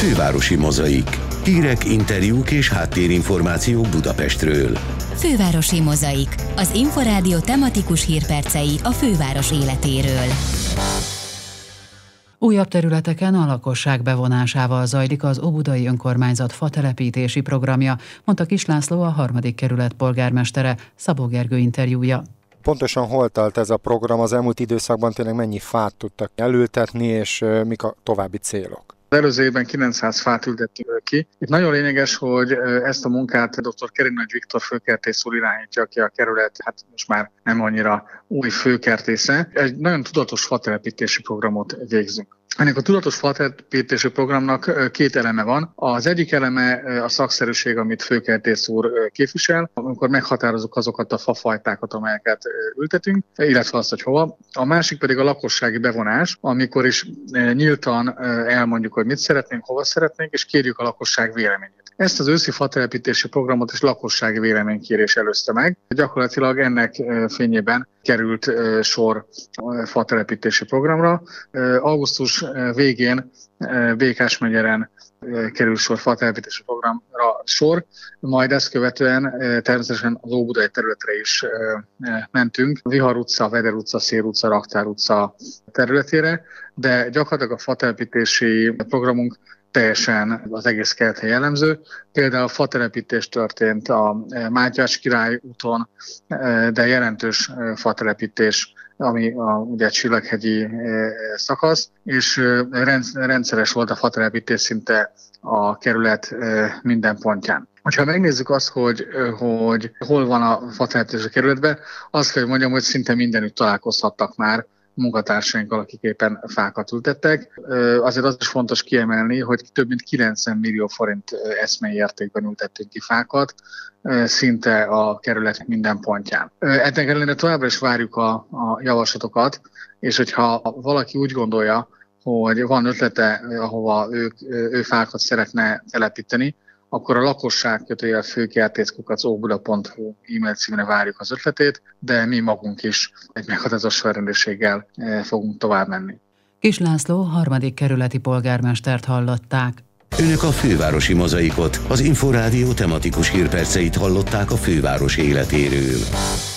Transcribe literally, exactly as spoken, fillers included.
Fővárosi Mozaik. Hírek, interjúk és háttérinformációk Budapestről. Fővárosi Mozaik. Az Inforádió tematikus hírpercei a főváros életéről. Újabb területeken a lakosság bevonásával zajlik az Óbudai Önkormányzat fatelepítési programja, mondta Kiss László, a harmadik kerület polgármestere. Szabó Gergő interjúja. Pontosan hol tart ez a program, az elmúlt időszakban tényleg mennyi fát tudtak elültetni, és mik a további célok? Az előző évben kilencszáz fát ültettünk ki. Itt nagyon lényeges, hogy ezt a munkát dr. Kerin Nagy Viktor főkertész úr irányítja, aki a kerület, hát most már nem annyira új főkertésze. Egy nagyon tudatos fatelepítési programot végzünk. Ennek a tudatos fatelepítési programnak két eleme van. Az egyik eleme a szakszerűség, amit főkertész úr képvisel, amikor meghatározunk azokat a fafajtákat, amelyeket ültetünk, illetve azt, hogy hova. A másik pedig a lakossági bevonás, amikor is nyíltan elmondjuk, hogy mit szeretnénk, hova szeretnénk, és kérjük a lakosság véleményét. Ezt az őszi fatelepítési programot és lakossági véleménykérés előzte meg. Gyakorlatilag ennek fényében került sor a fatelepítési programra. Augusztus végén Békásmegyeren kerül sor fatelepítési programra sor, majd ezt követően természetesen az óbudai területre is mentünk, Vihar utca, Veder utca, Szér utca, Raktár utca területére, de gyakorlatilag a fatelepítési programunk teljesen az egész Keletre jellemző. Például fatelepítés történt a Mátyás király úton, de jelentős fatelepítés, ami a ugye, Csillaghegyi szakasz, és rendszeres volt a fatelepítés szinte a kerület minden pontján. Ha megnézzük azt, hogy, hogy hol van a fatelepítés a kerületben, azt kell, hogy mondjam, hogy szinte mindenütt találkozhattak már munkatársainkkal, akik éppen fákat ültettek. Azért az is fontos kiemelni, hogy több mint kilencven millió forint eszmei értékben ültettünk ki fákat, szinte a kerület minden pontján. Ennek ellenére továbbra is várjuk a, a javaslatokat, és hogyha valaki úgy gondolja, hogy van ötlete, ahova ők, ő fákat szeretne telepíteni, akkor a lakosság kötőjel főkertész kukac óbuda pont hu e-mail címre várjuk az ötletét, de mi magunk is egy meghatározott sorrendiséggel fogunk tovább menni. Kiss László harmadik kerületi polgármestert hallották. Önök a Fővárosi Mozaikot, az Inforádió tematikus hírperceit hallották a főváros életéről.